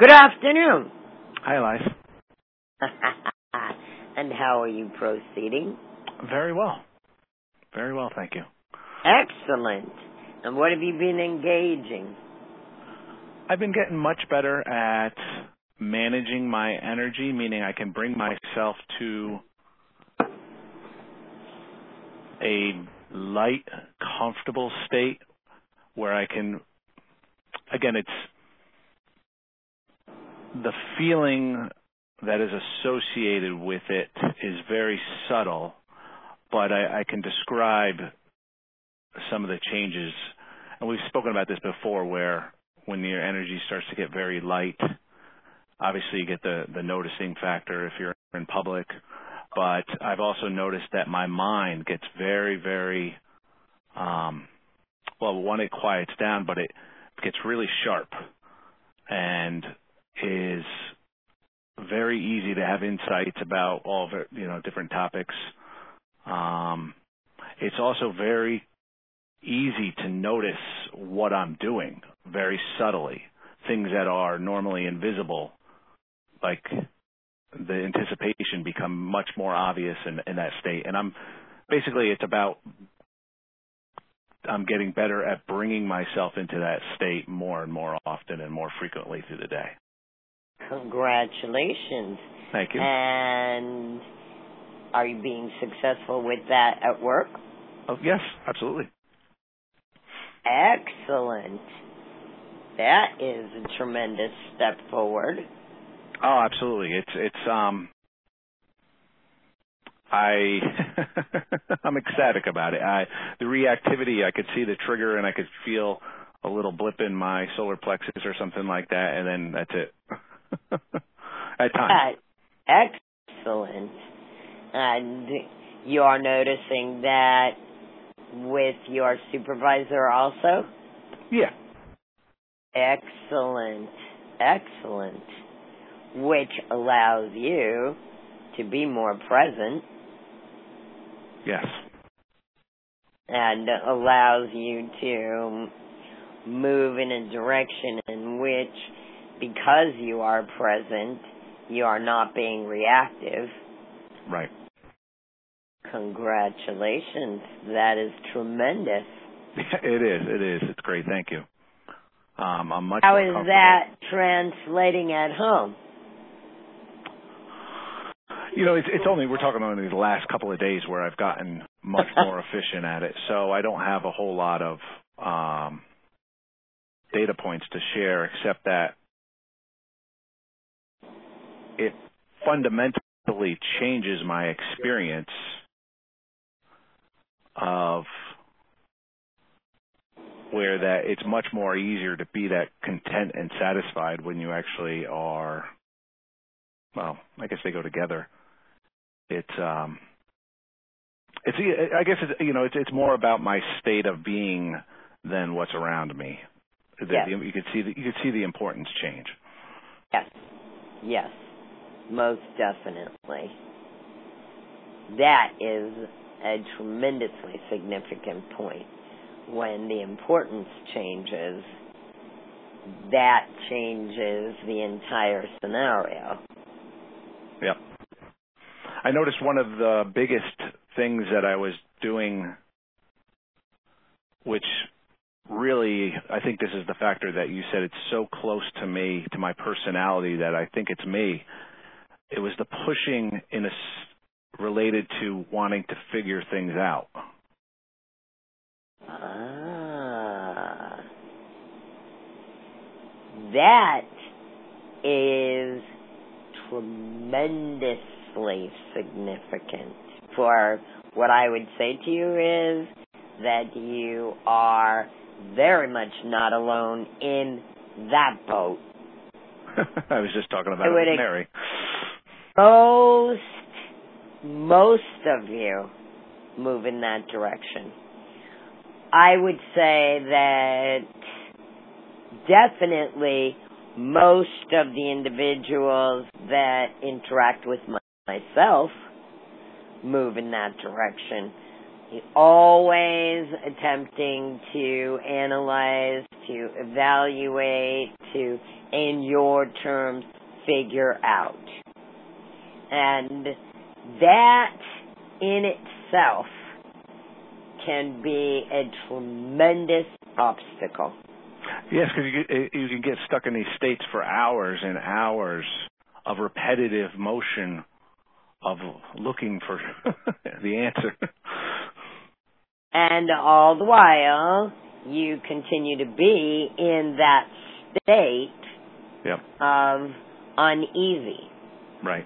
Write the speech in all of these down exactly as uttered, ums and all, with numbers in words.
Good afternoon. Hi, Elias. And how are you proceeding? Very well. Very well, thank you. Excellent. And what have you been engaging? I've been getting much better at managing my energy, meaning I can bring myself to a light, comfortable state where I can, again, it's the feeling that is associated with it is very subtle, but I, I can describe some of the changes. And we've spoken about this before, where when your energy starts to get very light, obviously you get the, the noticing factor if you're in public, but I've also noticed that my mind gets very, very, um, well, one, it quiets down, but it gets really sharp and is very easy to have insights about all of it, you know, different topics. Um, it's also very easy to notice what I'm doing very subtly, things that are normally invisible, like the anticipation become much more obvious in, in that state. And I'm basically, it's about, I'm getting better at bringing myself into that state more and more often and more frequently through the day. Congratulations. Thank you. And are you being successful with that at work? Oh, yes, absolutely. Excellent. That is a tremendous step forward. Oh, absolutely. It's it's um I I'm ecstatic about it. I the reactivity, I could see the trigger and I could feel a little blip in my solar plexus or something like that, and then that's it. At times. Excellent. And you are noticing that with your supervisor also? Yeah. Excellent. Excellent. Which allows you to be more present. Yes. And allows you to move in a direction in which, because you are present, you are not being reactive. Right. Congratulations. That is tremendous. It is. It is. It's great. Thank you. Um, I'm much How more is comfortable. that translating at home? You know, it's, it's only, we're talking only the last couple of days where I've gotten much more efficient at it. So I don't have a whole lot of um, data points to share, except that it fundamentally changes my experience of where that it's much more easier to be that content and satisfied when you actually are, well, I guess they go together. It's, um, it's, I guess it's, you know, it's, it's more about my state of being than what's around me. Yes. You could see the, you could see the importance change. Yes. Yes. Most definitely. That is a tremendously significant point. When the importance changes, that changes the entire scenario. Yep. I noticed one of the biggest things that I was doing, which really, I think this is the factor that you said, it's so close to me, to my personality, that I think it's me. It was the pushing in a, related to wanting to figure things out. Ah. That is tremendously significant. For what I would say to you is that you are very much not alone in that boat. I was just talking about it with Mary. Most, most of you move in that direction. I would say that definitely most of the individuals that interact with myself move in that direction. always attempting to analyze, to evaluate, to, in your terms, figure out. And that in itself can be a tremendous obstacle. Yes, because you, get- you can get stuck in these states for hours and hours of repetitive motion of looking for the answer. And all the while, you continue to be in that state Yep. of uneasy. Right.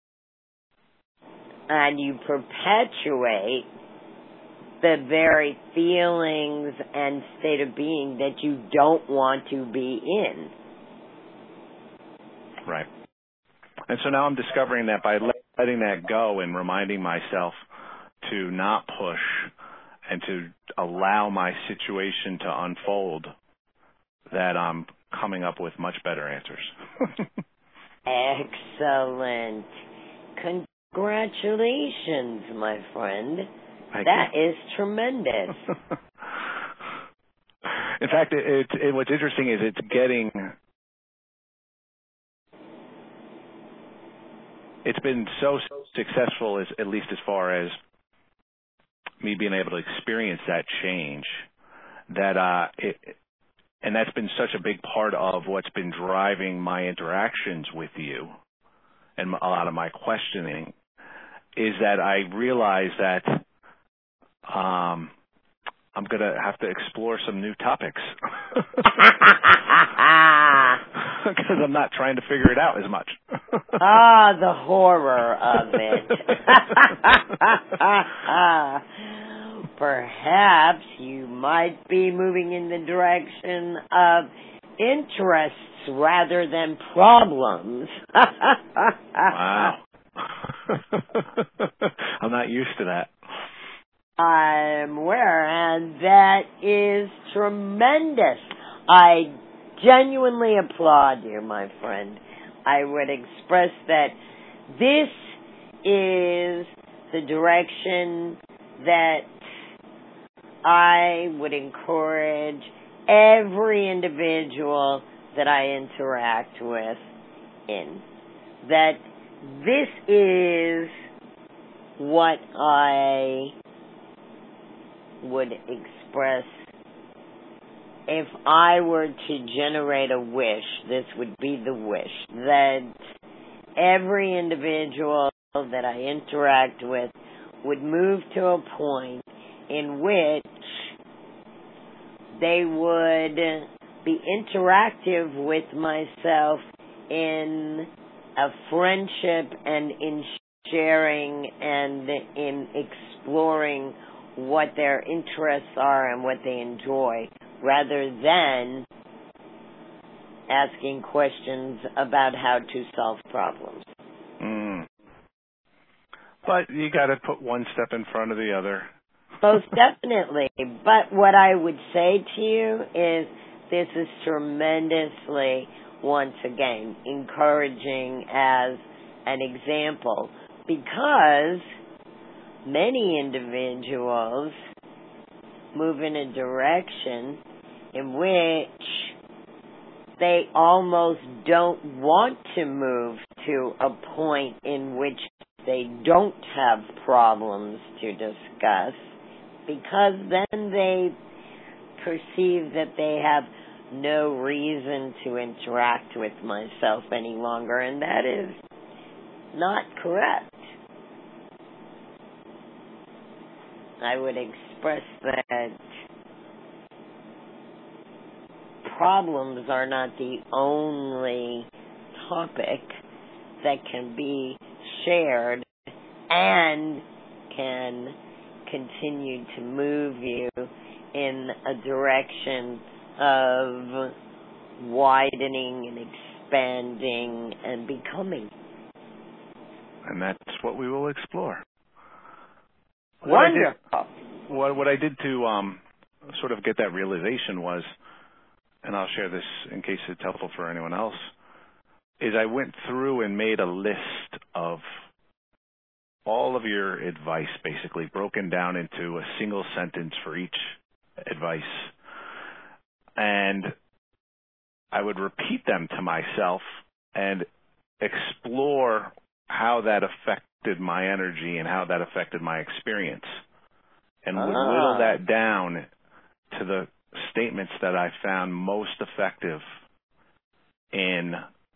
And you perpetuate the very feelings and state of being that you don't want to be in. Right. And so now I'm discovering that by letting that go and reminding myself to not push and to allow my situation to unfold, that I'm coming up with much better answers. Excellent. Congratulations, my friend. Thank That you. is tremendous. In fact, it, it, it, what's interesting is it's getting, it's been so successful, as, at least as far as me being able to experience that change, that uh, it, and that's been such a big part of what's been driving my interactions with you and a lot of my questioning, is that I realize that um, I'm going to have to explore some new topics because I'm not trying to figure it out as much. Ah, the horror of it. Perhaps you might be moving in the direction of interests rather than problems. Wow. I'm not used to that. I'm aware, and that is tremendous. I genuinely applaud you, my friend. I would express that this is the direction that I would encourage every individual that I interact with in. That this is what I would express. If I were to generate a wish, this would be the wish, that every individual that I interact with would move to a point in which they would be interactive with myself in a friendship and in sharing and in exploring what their interests are and what they enjoy, rather than asking questions about how to solve problems. Mm. But you got to put one step in front of the other. Most definitely. But what I would say to you is this is tremendously, once again, encouraging as an example, because many individuals move in a direction in which they almost don't want to move to a point in which they don't have problems to discuss, because then they perceive that they have no reason to interact with myself any longer, and that is not correct. I would express that problems are not the only topic that can be shared and can continue to move you in a direction of widening and expanding and becoming. And that's what we will explore. Wonderful. What I did, what, what I did to um, sort of get that realization was, and I'll share this in case it's helpful for anyone else, is I went through and made a list of all of your advice basically broken down into a single sentence for each advice. And I would repeat them to myself and explore how that affected my energy and how that affected my experience, and would Ah. whittle that down to the statements that I found most effective in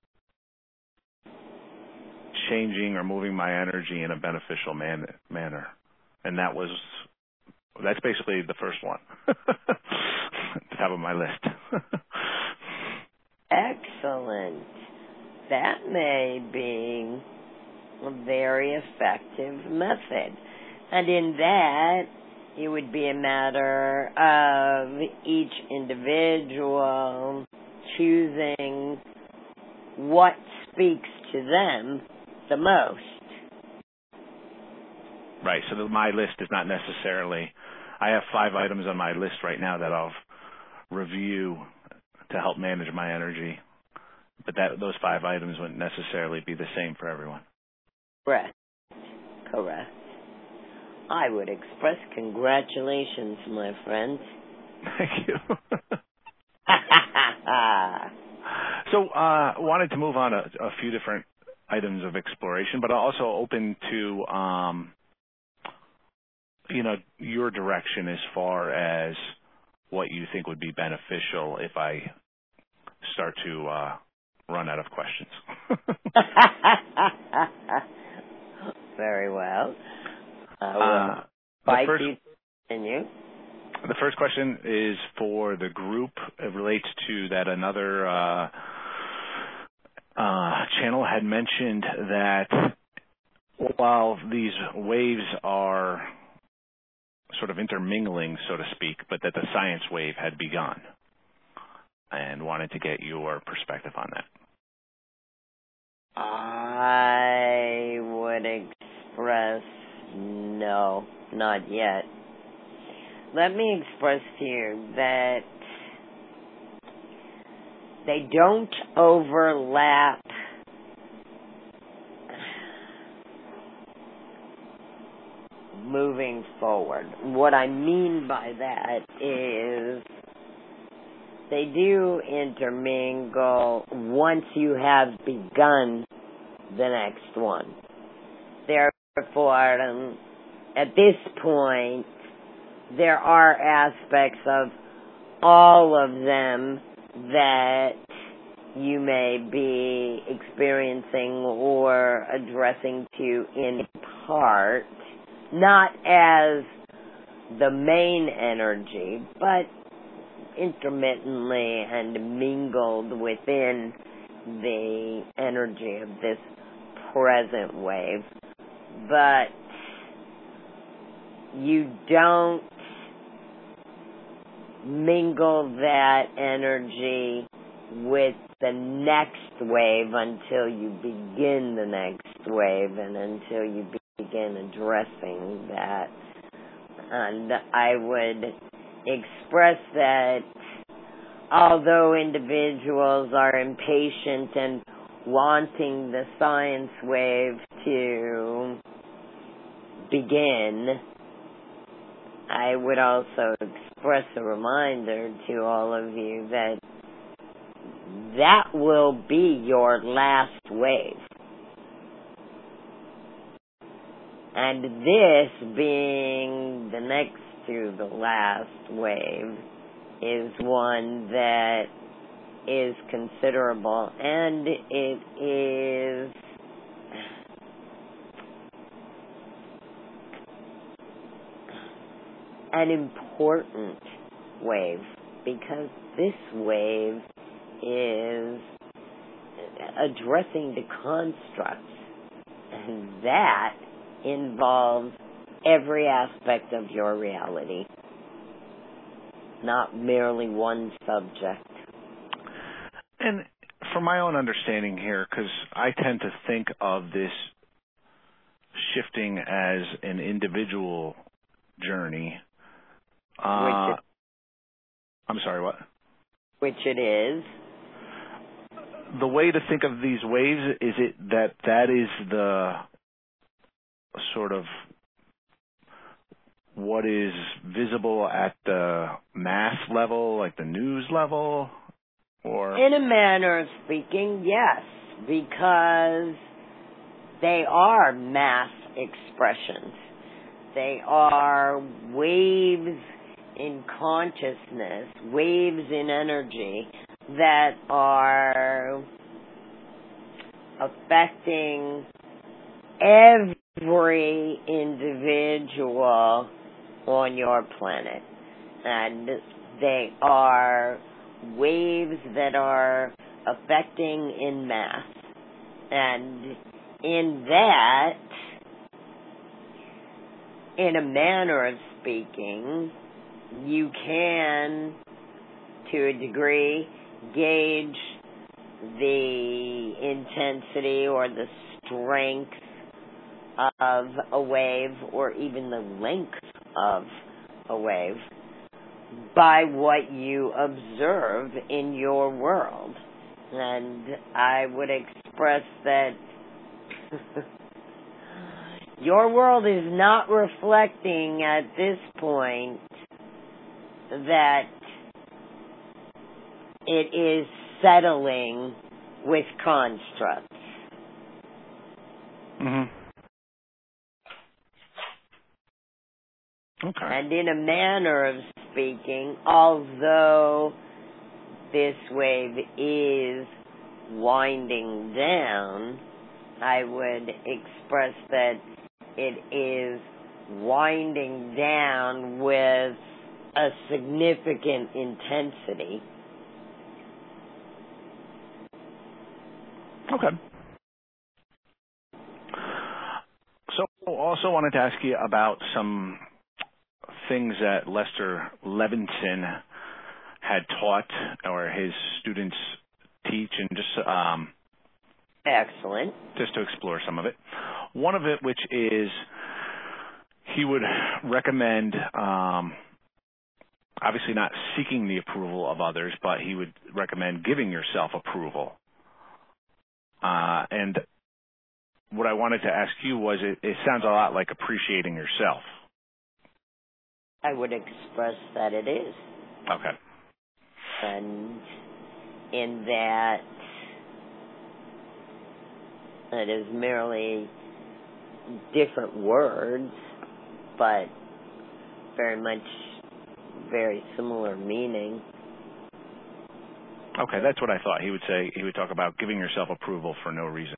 changing or moving my energy in a beneficial man- manner. And that was, that's basically the first one. Top of my list. Excellent. That may be a very effective method. And in that, it would be a matter of each individual choosing what speaks to them the most. Right. So the, my list is not necessarily, I have five items on my list right now that I'll review to help manage my energy. But that those five items wouldn't necessarily be the same for everyone. Correct. Correct. I would express congratulations, my friend. Thank you. So, uh, wanted to move on a, a few different items of exploration, but also open to, um, you know, your direction as far as what you think would be beneficial if I start to uh, run out of questions. Very well. I will Uh, invite first, you to continue. The first question is for the group. It relates to that another uh, uh, channel had mentioned that while these waves are sort of intermingling, so to speak, but that the science wave had begun, and wanted to get your perspective on that. I would express no, not yet. Let me express to you that they don't overlap moving forward. What I mean by that is they do intermingle once you have begun the next one. Therefore, um, at this point, there are aspects of all of them that you may be experiencing or addressing to in part, not as the main energy, but intermittently and mingled within the energy of this present wave. But you don't mingle that energy with the next wave until you begin the next wave and until you begin addressing that. And I would express that although individuals are impatient and wanting the science wave to begin, I would also express a reminder to all of you that that will be your last wave. And this being the next to the last wave is one that is considerable, and it is an important wave because this wave is addressing the constructs, and that involves every aspect of your reality, not merely one subject. And from my own understanding here, because I tend to think of this shifting as an individual journey. Uh, which it, I'm sorry, what? Which it is. The way to think of these waves, is it that that is the sort of what is visible at the mass level, like the news level, or? In a manner of speaking, yes, because they are mass expressions. They are waves in consciousness, waves in energy that are affecting every individual on your planet. And they are waves that are affecting in mass. And in that, in a manner of speaking, you can, to a degree, gauge the intensity or the strength of a wave, or even the length of a wave, by what you observe in your world. And I would express that your world is not reflecting at this point that it is settling with constructs. Mm-hmm. Okay. And in a manner of speaking, although this wave is winding down, I would express that it is winding down with a significant intensity. Okay. So also wanted to ask you about some things that Lester Levinson had taught, or his students teach, and just um, excellent. Just to explore some of it. One of it, which is, he would recommend, um, obviously not seeking the approval of others, but he would recommend giving yourself approval. Uh, and what I wanted to ask you was, it, it sounds a lot like appreciating yourself. I would express that it is. Okay. And in that, it is merely different words, but very much very similar meaning. Okay, that's what I thought. He would say, he would talk about giving yourself approval for no reason.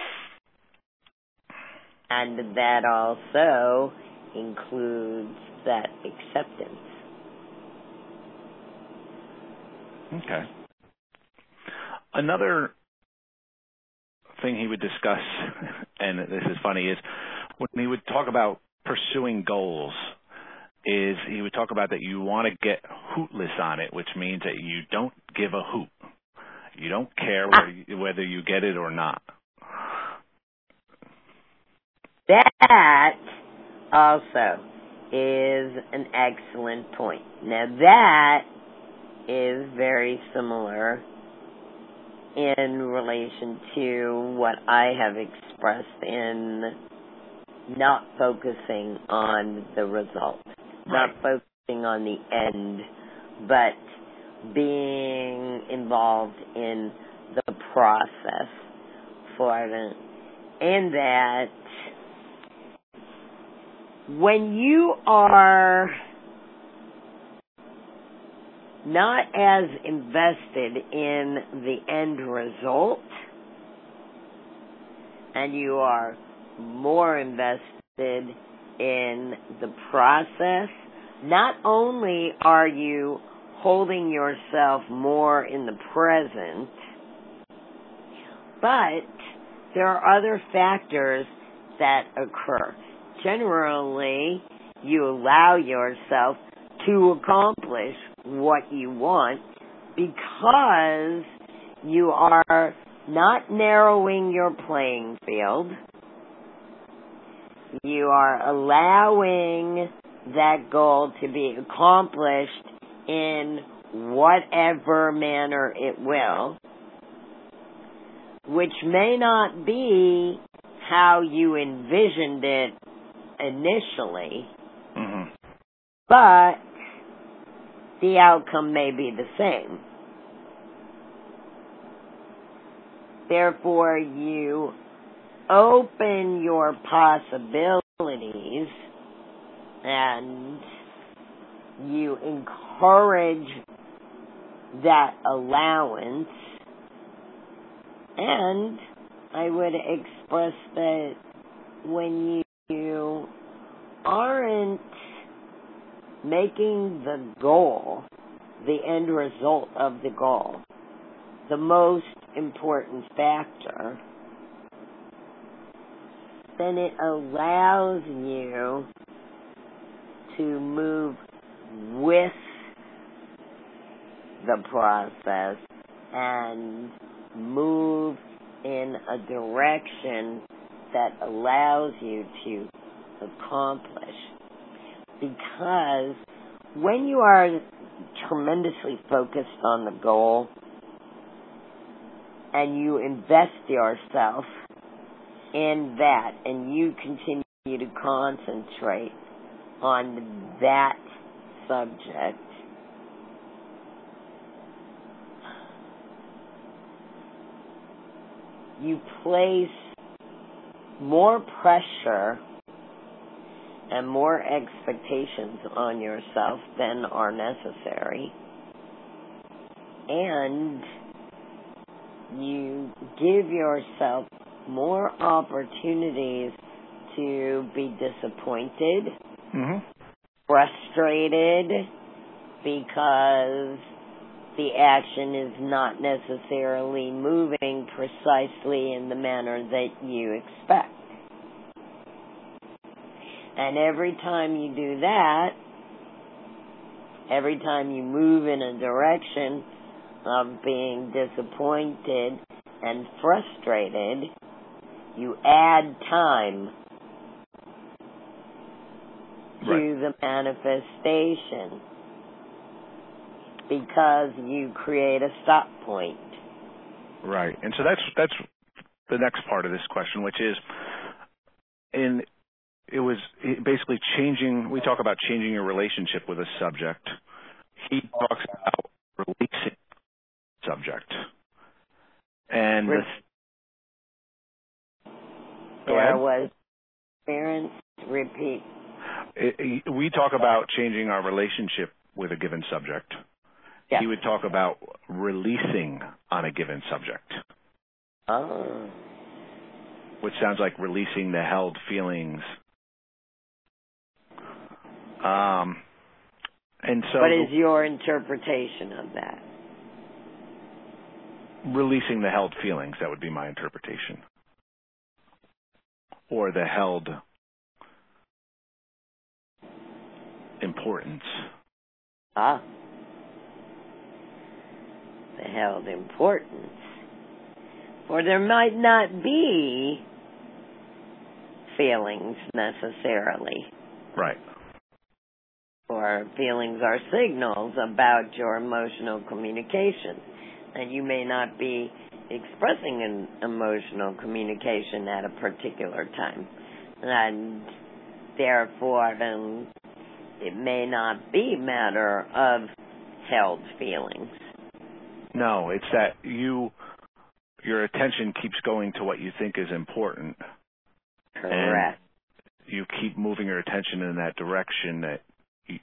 And that also includes that acceptance. Okay. Another thing he would discuss, and this is funny, is when he would talk about pursuing goals, is he would talk about that you want to get hootless on it, which means that you don't give a hoot. You don't care whether you, whether you get it or not. That also is an excellent point. Now that is very similar in relation to what I have expressed in not focusing on the result, right. not focusing on the end, but being involved in the process for it. And that when you are not as invested in the end result, and you are more invested in the process, not only are you holding yourself more in the present, but there are other factors that occur. Generally, you allow yourself to accomplish what you want because you are not narrowing your playing field. You are allowing that goal to be accomplished in whatever manner it will, which may not be how you envisioned it initially, mm-hmm. but the outcome may be the same. Therefore, you open your possibilities and you encourage that allowance, and I would express that when you aren't making the goal, the end result of the goal, the most important factor, then it allows you to move with the process and move in a direction that allows you to accomplish. Because when you are tremendously focused on the goal and you invest yourself in that and you continue to concentrate on that subject, you place more pressure and more expectations on yourself than are necessary, and you give yourself more opportunities to be disappointed, mm-hmm. frustrated, because the action is not necessarily moving precisely in the manner that you expect. And every time you do that, every time you move in a direction of being disappointed and frustrated, you add time to right. the manifestation because you create a stop point. Right. And so that's that's the next part of this question, which is in it was basically changing. We talk about changing your relationship with a subject. He talks about releasing the subject. And Re- the, there was parents repeat. It, it, we talk about changing our relationship with a given subject. Yes. He would talk about releasing on a given subject. Oh. Which sounds like releasing the held feelings. Um, and so, what is your interpretation of that? Releasing the held feelings, that would be my interpretation. Or the held importance. Ah. The held importance. For there might not be feelings necessarily. Right. Or feelings are signals about your emotional communication. And you may not be expressing an emotional communication at a particular time. And therefore, um, it may not be a matter of held feelings. No, it's that you, your attention keeps going to what you think is important. Correct. And you keep moving your attention in that direction that you,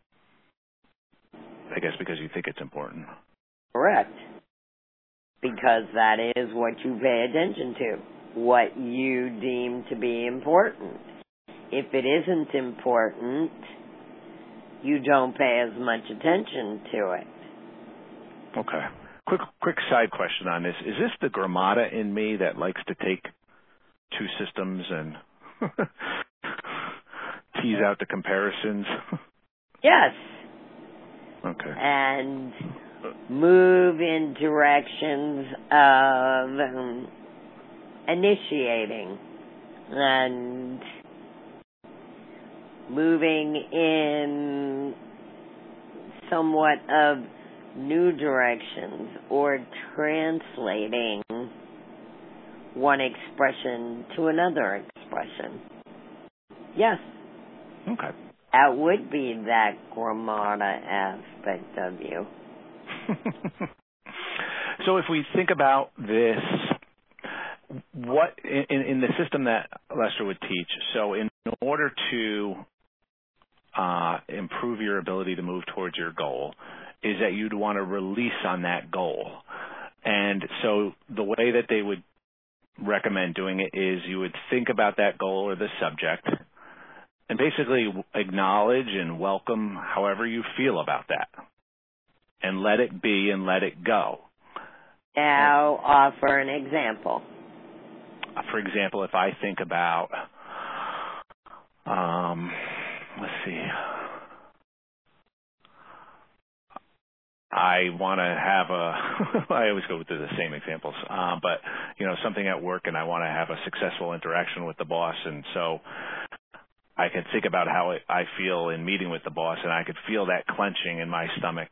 I guess because you think it's important. Correct. Because that is what you pay attention to, what you deem to be important. If it isn't important, you don't pay as much attention to it. Okay. Quick quick side question on this. Is this the grammata in me that likes to take two systems and tease out the comparisons? Yes. Okay. And move in directions of um, initiating and moving in somewhat of new directions or translating one expression to another expression. Yes. Okay. That would be that Gramada aspect of you. So if we think about this, what in, in the system that Lester would teach, so in order to uh, improve your ability to move towards your goal, is that you'd want to release on that goal. And so the way that they would recommend doing it is you would think about that goal or the subject and basically acknowledge and welcome however you feel about that and let it be and let it go. Now offer an example. For example, if I think about, um, let's see, I want to have a, I always go through the same examples, um, but, you know, something at work and I want to have a successful interaction with the boss. And so I can think about how it, I feel in meeting with the boss, and I could feel that clenching in my stomach.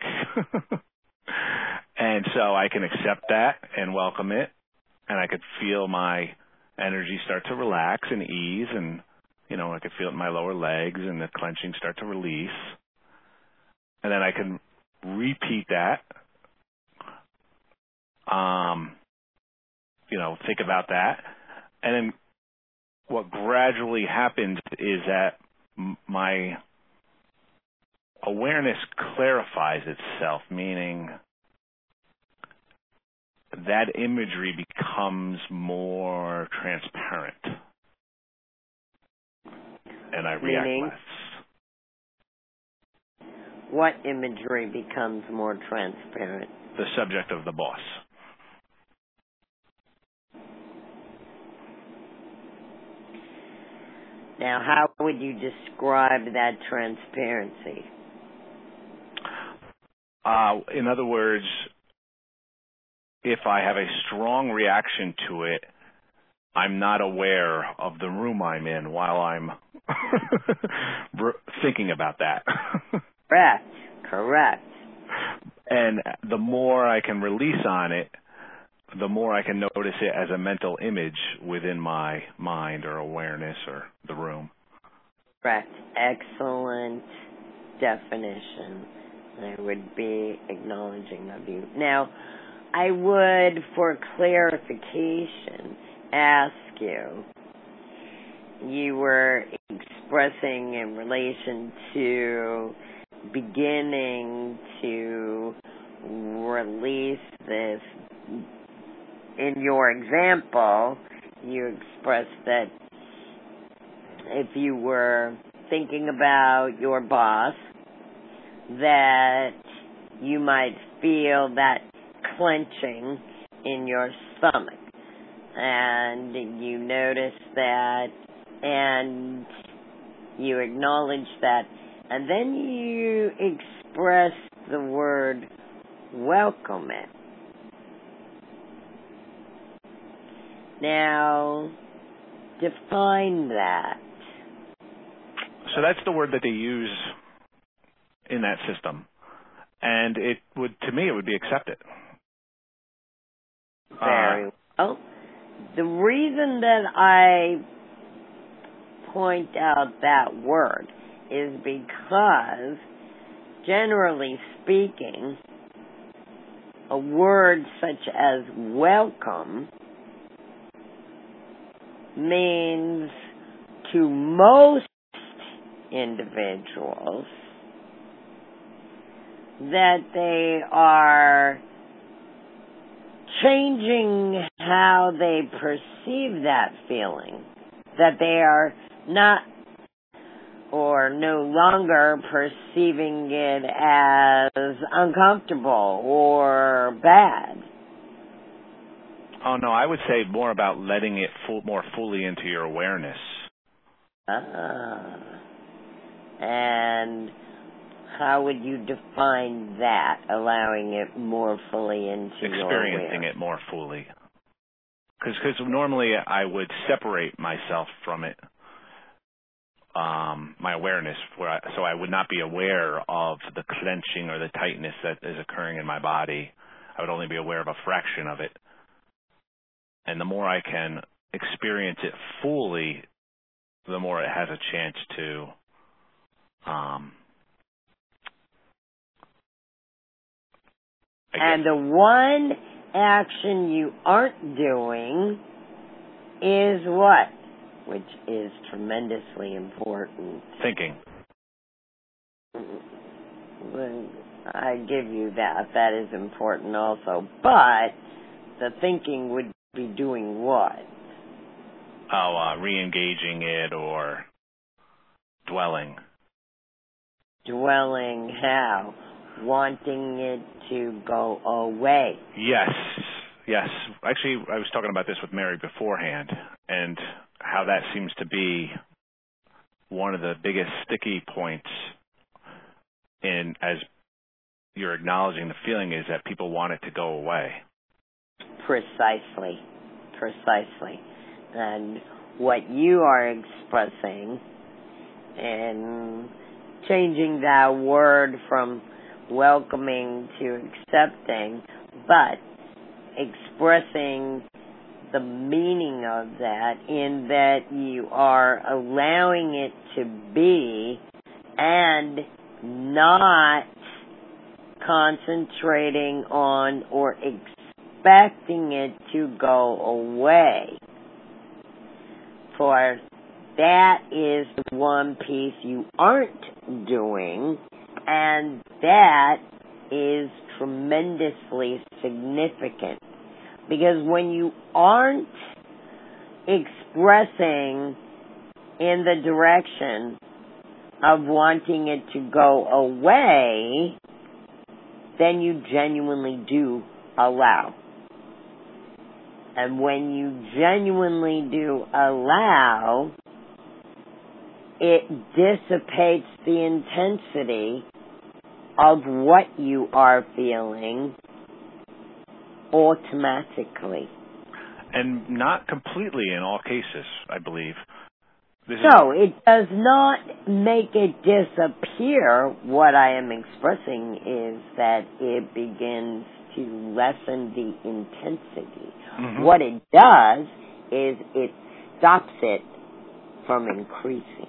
And so I can accept that and welcome it, and I could feel my energy start to relax and ease, and, you know, I could feel it in my lower legs and the clenching start to release. And then I can repeat that, um, you know, think about that. And then what gradually happens is that m- my awareness clarifies itself, meaning that imagery becomes more transparent, and I react Meaning? less. What imagery becomes more transparent? The subject of the boss. Now, how would you describe that transparency? Uh, in other words, if I have a strong reaction to it, I'm not aware of the room I'm in while I'm thinking about that. Correct. Correct. And the more I can release on it, the more I can notice it as a mental image within my mind or awareness or the room. Correct. Excellent definition. I would be acknowledging of you. Now, I would, for clarification, ask you, you were expressing in relation to beginning to release this. In your example, you expressed that if you were thinking about your boss, that you might feel that clenching in your stomach. And you notice that, and you acknowledge that, and then you express the word welcome it. Now, define that. So that's the word that they use in that system. And it would, to me, it would be accepted. Very uh, well. The reason that I point out that word is because, generally speaking, a word such as welcome means to most individuals that they are changing how they perceive that feeling, that they are not or no longer perceiving it as uncomfortable or bad. Oh, no, I would say more about letting it full, more fully into your awareness. Ah. And how would you define that, allowing it more fully into your awareness? Experiencing it more fully. Because normally I would separate myself from it, um, my awareness, where I, so I would not be aware of the clenching or the tightness that is occurring in my body. I would only be aware of a fraction of it. And the more I can experience it fully, the more it has a chance to um, I and guess. the one action you aren't doing is what? Which is tremendously important. Thinking. I give you that. That is important also. But the thinking would be doing what? Oh, uh, re-engaging it or dwelling. Dwelling how? Wanting it to go away. Yes, yes. Actually, I was talking about this with Mary beforehand, and how that seems to be one of the biggest sticky points in, as you're acknowledging the feeling, is that people want it to go away. Precisely. Precisely. And what you are expressing, and changing that word from welcoming to accepting, but expressing the meaning of that in that you are allowing it to be and not concentrating on or expecting it to go away. For that is the one piece you aren't doing, and that is tremendously significant. Because when you aren't expressing in the direction of wanting it to go away, then you genuinely do allow. And when you genuinely do allow, it dissipates the intensity of what you are feeling automatically. And not completely in all cases, I believe. This no, is- it does not make it disappear. What I am expressing is that it begins to lessen the intensity. Mm-hmm. What it does is it stops it from increasing.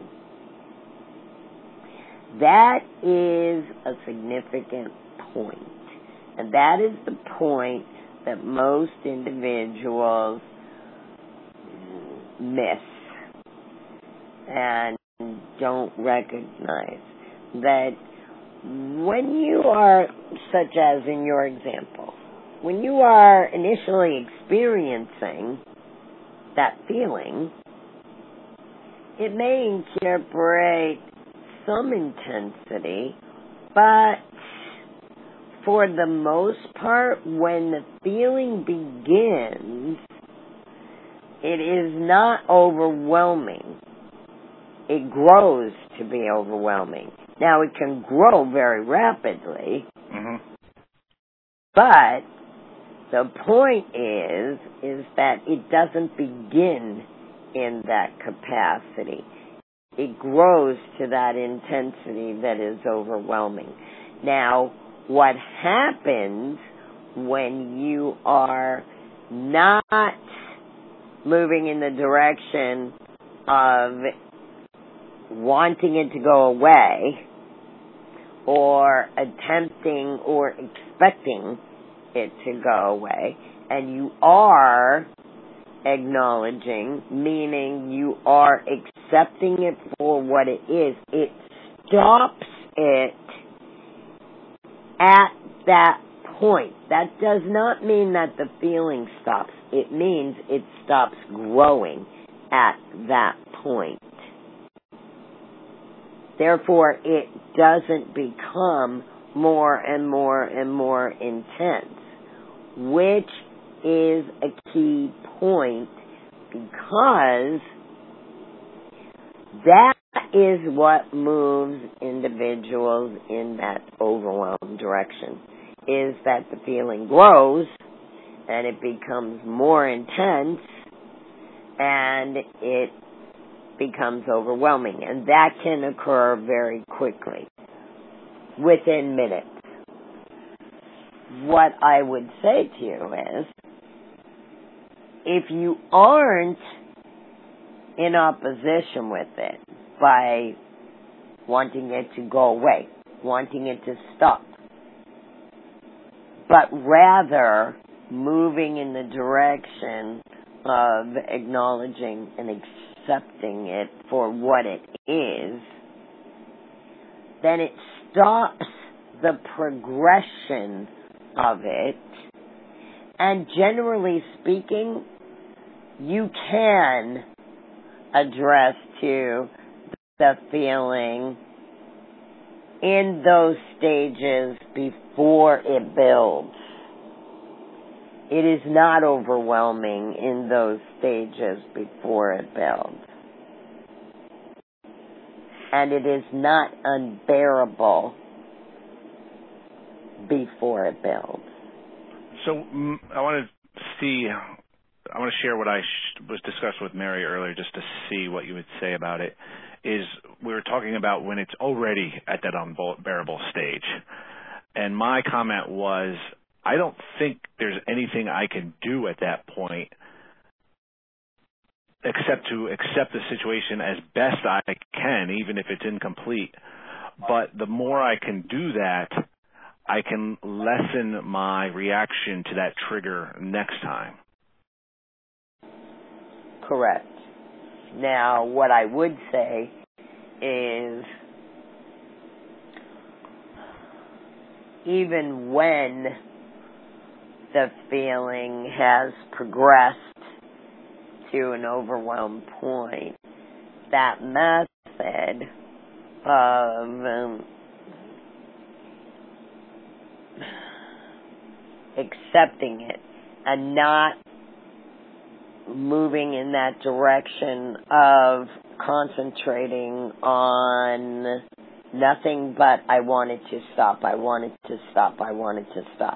That is a significant point. And that is the point that most individuals miss and don't recognize. That when you are, such as in your example, when you are initially experiencing that feeling, it may incorporate some intensity, but for the most part, when the feeling begins, it is not overwhelming. It grows to be overwhelming. Now, it can grow very rapidly, mm-hmm. but the point is, is that it doesn't begin in that capacity. It grows to that intensity that is overwhelming. Now, what happens when you are not moving in the direction of wanting it to go away or attempting or expecting it to go away, and you are acknowledging, meaning you are accepting it for what it is, it stops it at that point. That does not mean that the feeling stops. It means it stops growing at that point. Therefore, it doesn't become more and more and more intense, which is a key point, because that is what moves individuals in that overwhelmed direction, is that the feeling grows and it becomes more intense and it becomes overwhelming. And that can occur very quickly, within minutes. What I would say to you is, if you aren't in opposition with it by wanting it to go away, wanting it to stop, but rather moving in the direction of acknowledging and accepting it for what it is, then it stops the progression of it. And generally speaking, you can address to the feeling in those stages before it builds. It is not overwhelming in those stages before it builds. And it is not unbearable before it builds. So mm, I want to see, I want to share what I sh- was discussed with Mary earlier just to see what you would say about it, is we were talking about when it's already at that unbearable stage. And my comment was, I don't think there's anything I can do at that point except to accept the situation as best I can, even if it's incomplete. But the more I can do that, I can lessen my reaction to that trigger next time. Correct. Now, what I would say is, even when the feeling has progressed to an overwhelmed point, that method of um, accepting it and not moving in that direction of concentrating on nothing but I wanted to stop, I wanted to stop, I wanted to stop.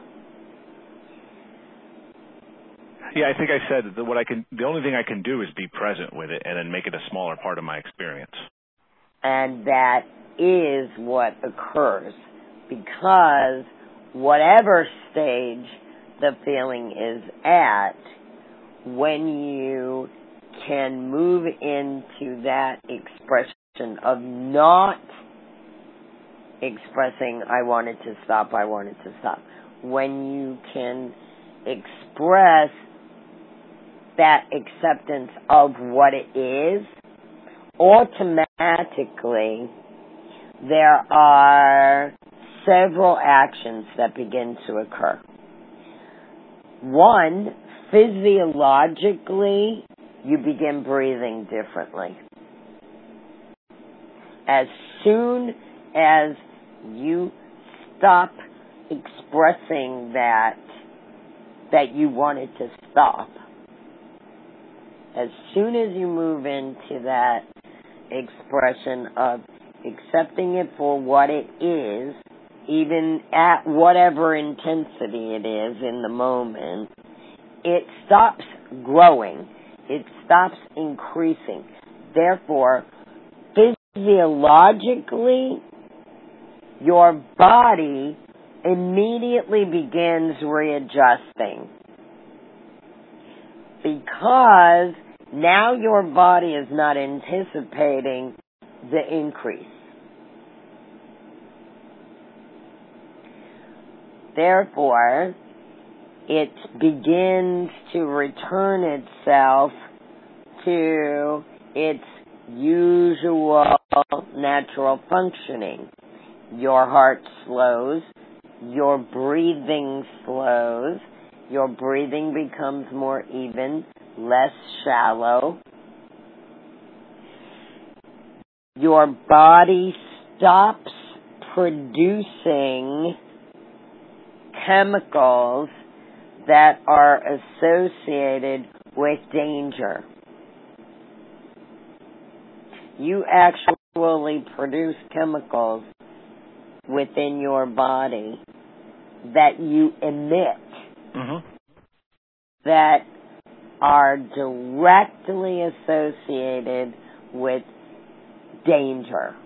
Yeah, I think I said that what I can, the only thing I can do is be present with it and then make it a smaller part of my experience. And that is what occurs, because whatever stage the feeling is at, when you can move into that expression of not expressing I wanted to stop, I wanted to stop, when you can express that acceptance of what it is, automatically there are several actions that begin to occur. One, physiologically, you begin breathing differently. As soon as you stop expressing that that you wanted to stop, as soon as you move into that expression of accepting it for what it is, even at whatever intensity it is in the moment, it stops growing. It stops increasing. Therefore, physiologically, your body immediately begins readjusting, because now your body is not anticipating the increase. Therefore, it begins to return itself to its usual natural functioning. Your heart slows, your breathing slows, your breathing becomes more even, less shallow. Your body stops producing chemicals that are associated with danger. You actually produce chemicals within your body that you emit, mm-hmm. that are directly associated with danger.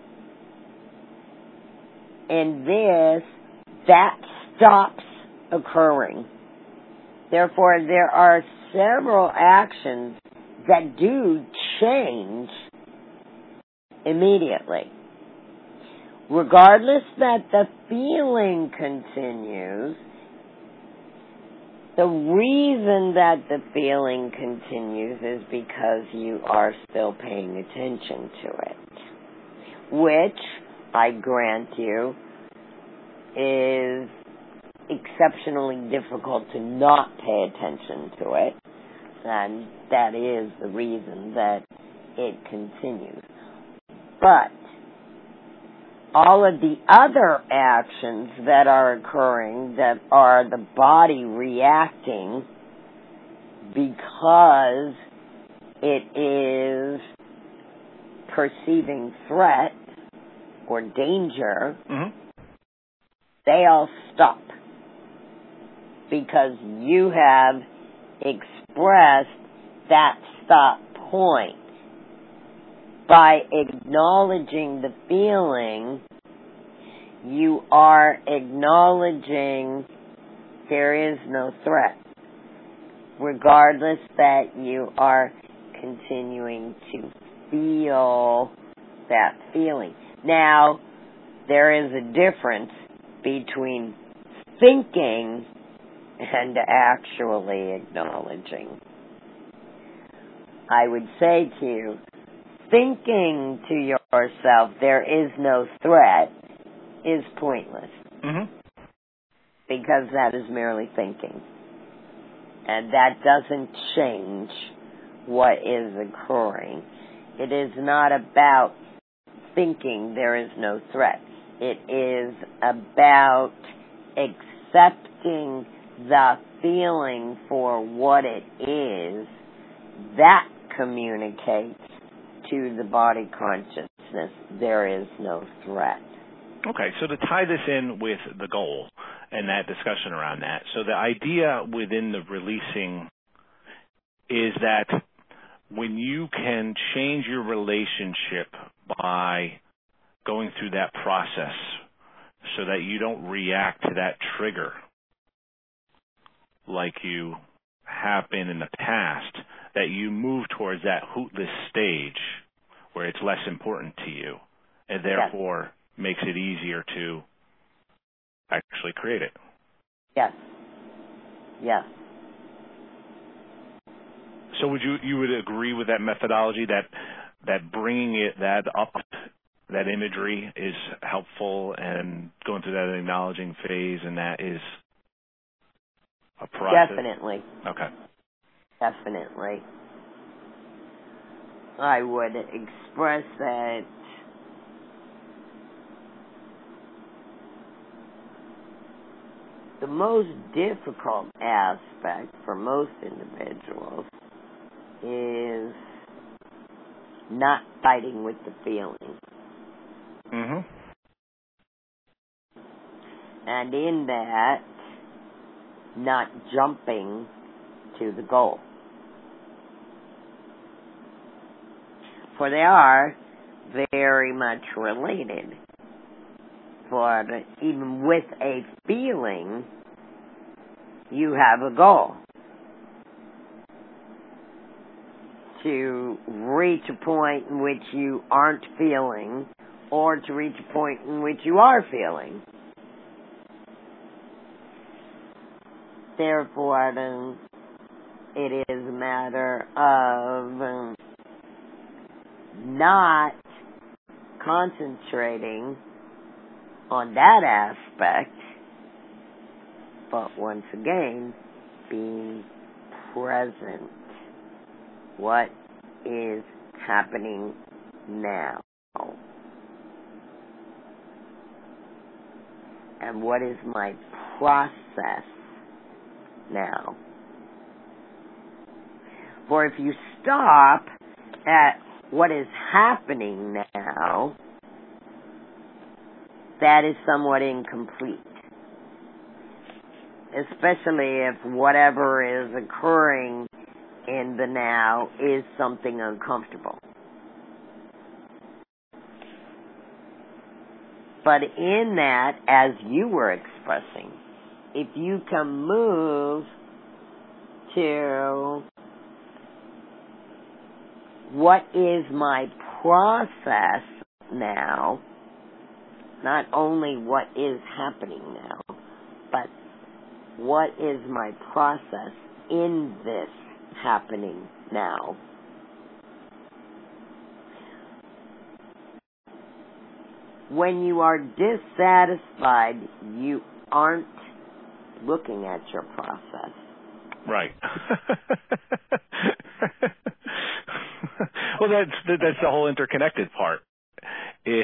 And this, that stops occurring. Therefore, there are several actions that do change immediately. Regardless that the feeling continues, the reason that the feeling continues is because you are still paying attention to it, which, I grant you, is exceptionally difficult to not pay attention to it, and that is the reason that it continues. But all of the other actions that are occurring that are the body reacting because it is perceiving threat or danger, mm-hmm. they all stop because you have expressed that stop point. By acknowledging the feeling, you are acknowledging there is no threat, regardless that you are continuing to feel that feeling. Now, there is a difference between thinking and actually acknowledging. I would say to you, thinking to yourself there is no threat is pointless. Mm-hmm. Because that is merely thinking. And that doesn't change what is occurring. It is not about thinking there is no threat. It is about accepting the feeling for what it is that communicates to the body consciousness, there is no threat. Okay, so to tie this in with the goal and that discussion around that, so the idea within the releasing is that when you can change your relationship by going through that process so that you don't react to that trigger like you have been in the past, that you move towards that hootless stage where it's less important to you and therefore yes. makes it easier to actually create it. Yes. Yes. So would you you would agree with that methodology that that bringing it that up, that imagery is helpful and going through that acknowledging phase, and that is a process? Definitely. Okay. Definitely. I would express that the most difficult aspect for most individuals is not fighting with the feeling. Mm-hmm. And in that, not jumping to the goal. For they are very much related. For even with a feeling, you have a goal. To reach a point in which you aren't feeling, or to reach a point in which you are feeling. Therefore, um, it is a matter of um, not concentrating on that aspect, but once again, being present. What is happening now? And what is my process now? For if you stop at what is happening now, that is somewhat incomplete. Especially if whatever is occurring in the now is something uncomfortable. But in that, as you were expressing, if you can move to what is my process now, not only what is happening now, but what is my process in this happening now. When you are dissatisfied, you aren't looking at your process. Right. Well, that's that's the whole interconnected part. Is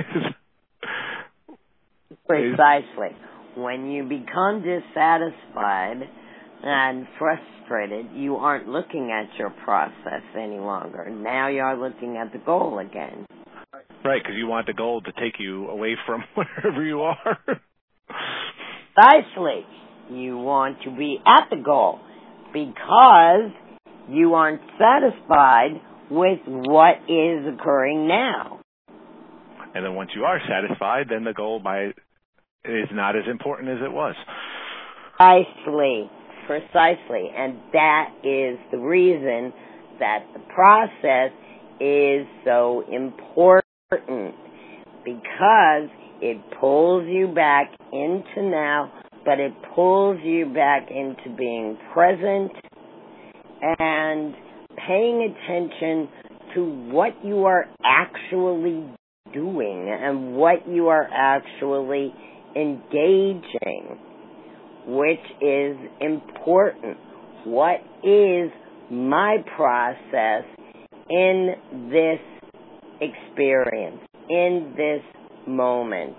Precisely. When you become dissatisfied and frustrated, you aren't looking at your process any longer. Now you are looking at the goal again. Right, because you want the goal to take you away from wherever you are. Precisely. You want to be at the goal because you aren't satisfied with what is occurring now. And then once you are satisfied, then the goal by is not as important as it was. Precisely. Precisely. And that is the reason that the process is so important, because it pulls you back into now, but it pulls you back into being present and paying attention to what you are actually doing and what you are actually engaging, which is important. What is my process in this experience, in this moment?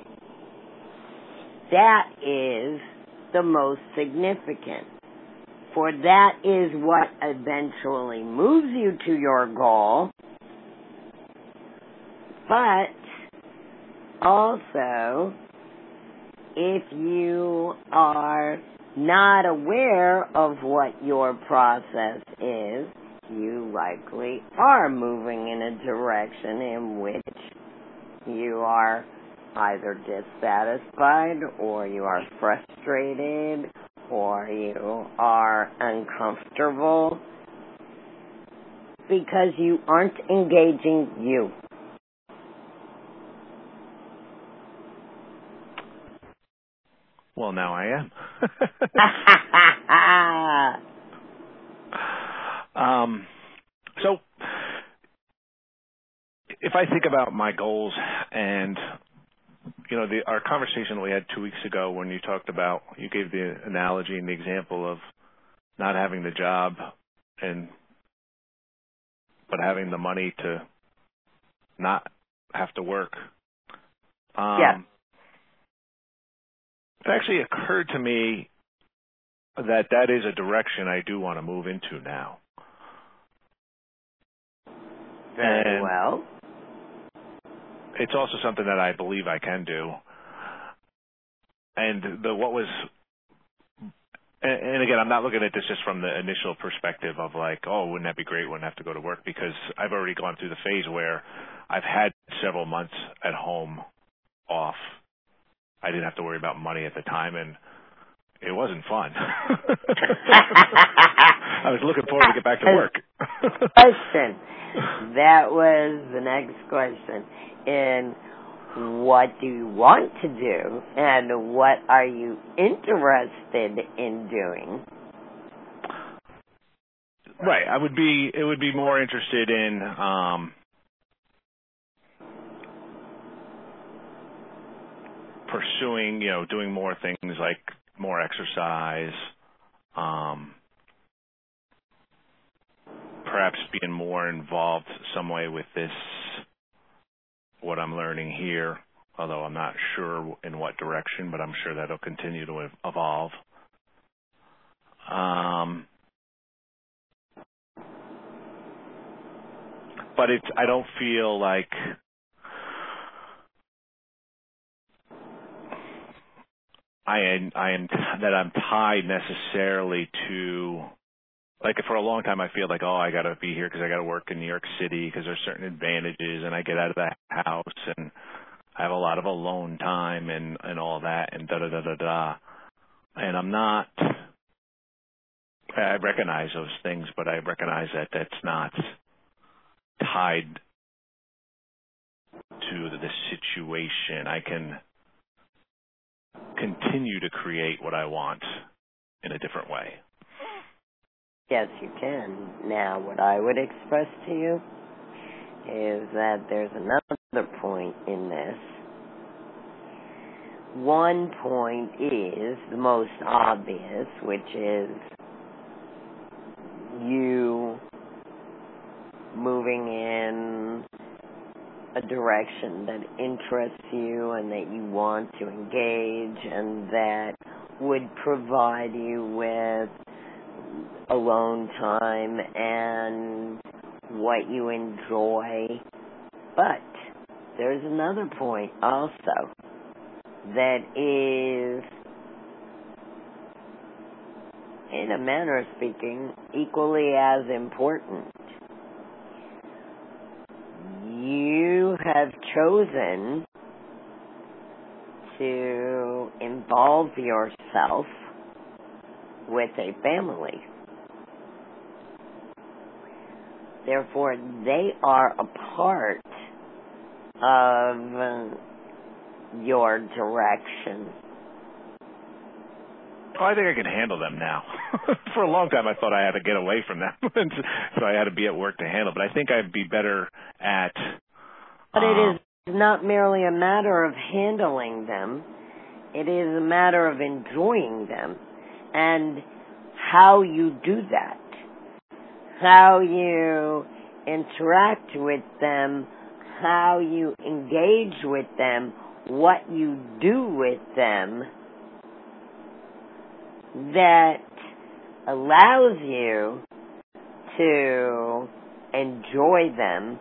That is the most significant, for that is what eventually moves you to your goal, but also, if you are not aware of what your process is, you likely are moving in a direction in which you are either dissatisfied, or you are frustrated, or you are uncomfortable, because you aren't engaging you. Well, now I am. um, so, if I think about my goals and, you know, the, our conversation we had two weeks ago when you talked about, you gave the analogy and the example of not having the job and, but having the money to not have to work. Um, yeah. It actually occurred to me that that is a direction I do want to move into now. Very and well. It's also something that I believe I can do. And the what was, and, and again, I'm not looking at this just from the initial perspective of like, oh, wouldn't that be great? Wouldn't have to go to work, because I've already gone through the phase where I've had several months at home off. I didn't have to worry about money at the time, and it wasn't fun. I was looking forward to get back to work. Question. That was the next question. And what do you want to do, and what are you interested in doing? Right. I would be. It would be more interested in. Um, pursuing, you know, doing more things like more exercise, um, perhaps being more involved some way with this, what I'm learning here, although I'm not sure in what direction, but I'm sure that'll continue to evolve. Um, but it's, I don't feel like I am, I am, that I'm tied necessarily to, like for a long time I feel like, oh, I got to be here because I got to work in New York City because there's certain advantages, and I get out of the house and I have a lot of alone time and, and all that and da da da da da. And I'm not, I recognize those things, but I recognize that that's not tied to the situation. I can continue to create what I want in a different way. Yes, you can. Now, what I would express to you is that there's another point in this. One point is the most obvious, which is you moving in a direction that interests you and that you want to engage and that would provide you with alone time and what you enjoy. But there's another point also that is, in a manner of speaking, equally as important. You have chosen to involve yourself with a family. Therefore, they are a part of your direction. Oh, I think I can handle them now. For a long time, I thought I had to get away from them, so I had to be at work to handle. But I think I'd be better at. But it is not merely a matter of handling them. It is a matter of enjoying them and how you do that, how you interact with them, how you engage with them, what you do with them that allows you to enjoy them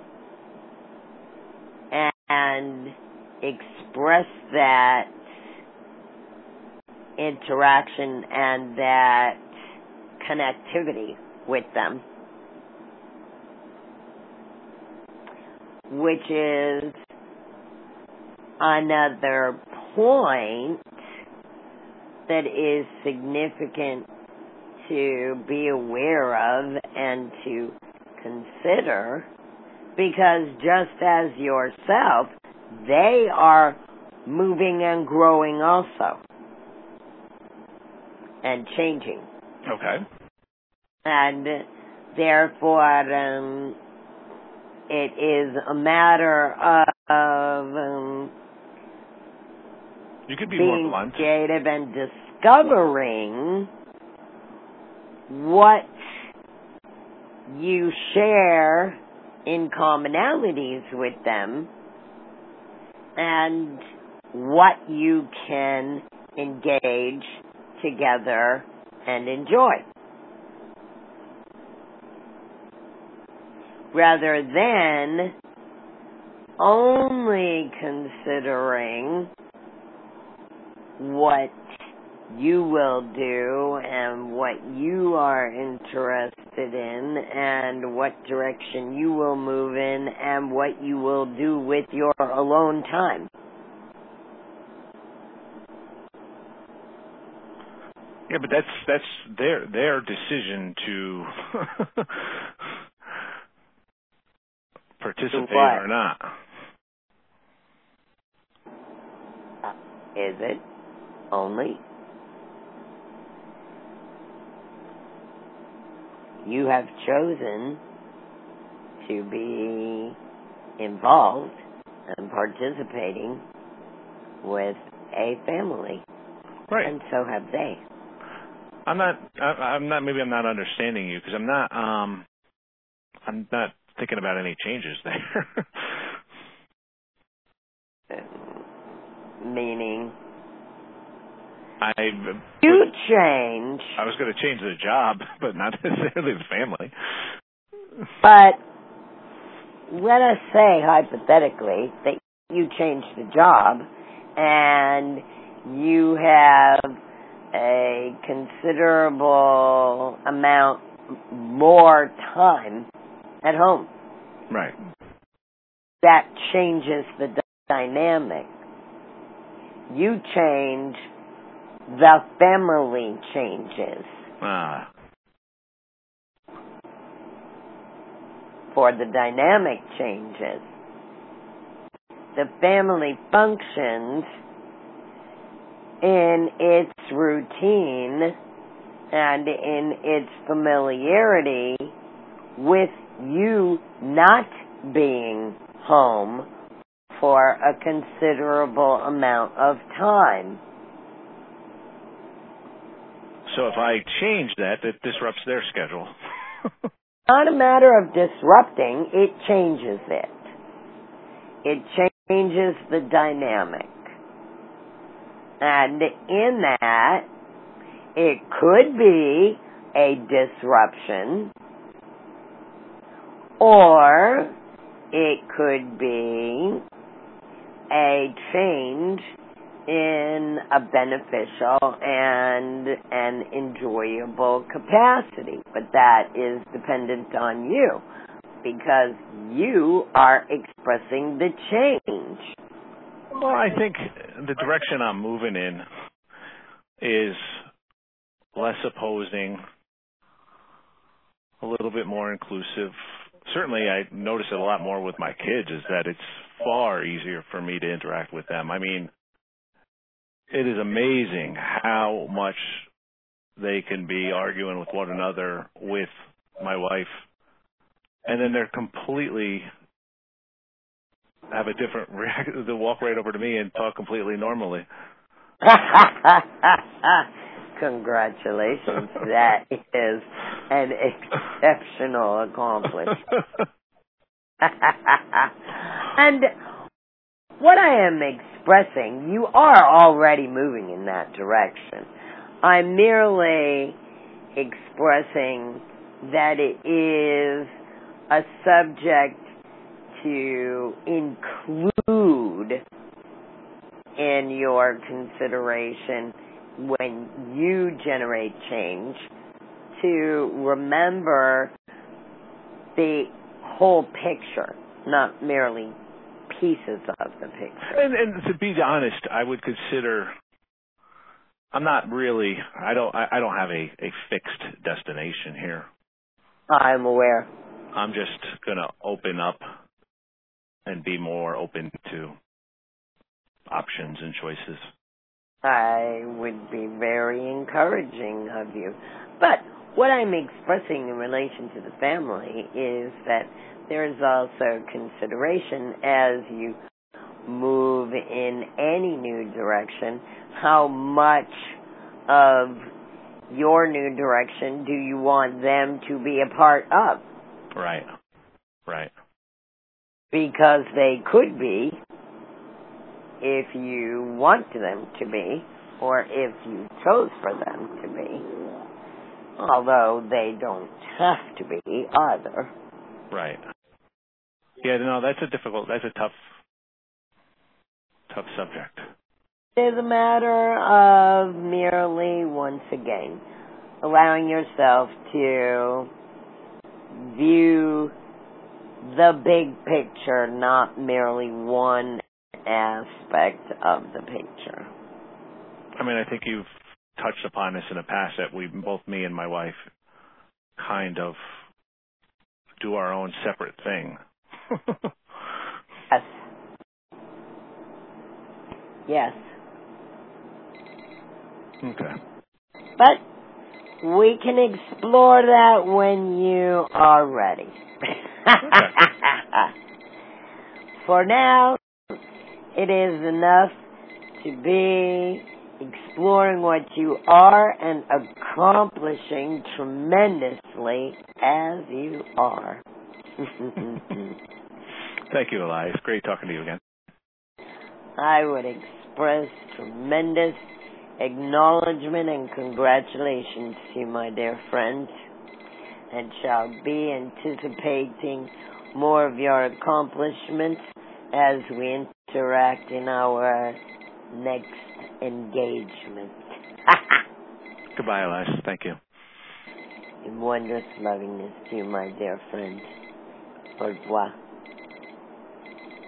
and express that interaction and that connectivity with them, which is another point that is significant to be aware of and to consider, because just as yourself, they are moving and growing also and changing. Okay. And therefore, um, it is a matter of um, you could be being more blunt. creative and discovering what you share in commonalities with them and what you can engage together and enjoy, rather than only considering what you will do and what you are interested in and what direction you will move in and what you will do with your alone time. Yeah, but that's that's their their decision to participate or not. Is it only? You have chosen to be involved and participating with a family. Right. And so have they. I'm not, I, I'm not, maybe I'm not understanding you because I'm not, um, I'm not thinking about any changes there. Meaning? I you change. I was going to change the job, but not necessarily the family. But let us say hypothetically that you change the job and you have a considerable amount more time at home. Right. That changes the d- dynamic. You change, the family changes. Ah. for the dynamic changes. The family functions in its routine and in its familiarity with you not being home for a considerable amount of time. So if I change that, it disrupts their schedule. Not a matter of disrupting, it changes it. It changes the dynamic. And in that, it could be a disruption, or it could be a change in a beneficial and an enjoyable capacity. But that is dependent on you, because you are expressing the change. Well, I think the direction I'm moving in is less opposing, a little bit more inclusive. Certainly, I notice it a lot more with my kids, is that it's far easier for me to interact with them. I mean, it is amazing how much they can be arguing with one another with my wife, and then they're completely have a different reaction. They walk right over to me and talk completely normally. Congratulations. That is an exceptional accomplishment. And what I am expressing, you are already moving in that direction. I'm merely expressing that it is a subject to include in your consideration when you generate change, to remember the whole picture, not merely pieces of the picture. And, and to be honest, I would consider, I'm not really, I don't, I, I don't have a, a fixed destination here. I'm aware. I'm just going to open up and be more open to options and choices. I would be very encouraging of you. But what I'm expressing in relation to the family is that there is also consideration as you move in any new direction. How much of your new direction do you want them to be a part of? Right, right. Because they could be, if you want them to be, or if you chose for them to be, although they don't have to be either. Right. Yeah, no, that's a difficult, that's a tough, tough subject. It is a matter of merely, once again, allowing yourself to view the big picture, not merely one aspect of the picture. I mean, I think you've touched upon this in the past, that we, both me and my wife, kind of do our own separate thing. Yes. Yes. Okay. But we can explore that when you are ready. For now, it is enough to be exploring what you are and accomplishing tremendously as you are. Thank you, Eli. It's great talking to you again. I would express tremendous acknowledgement and congratulations to you, my dear friend, and shall be anticipating more of your accomplishments as we interact in our next engagement. Goodbye, Elias. Thank you. In wondrous lovingness to you, my dear friend. Au revoir.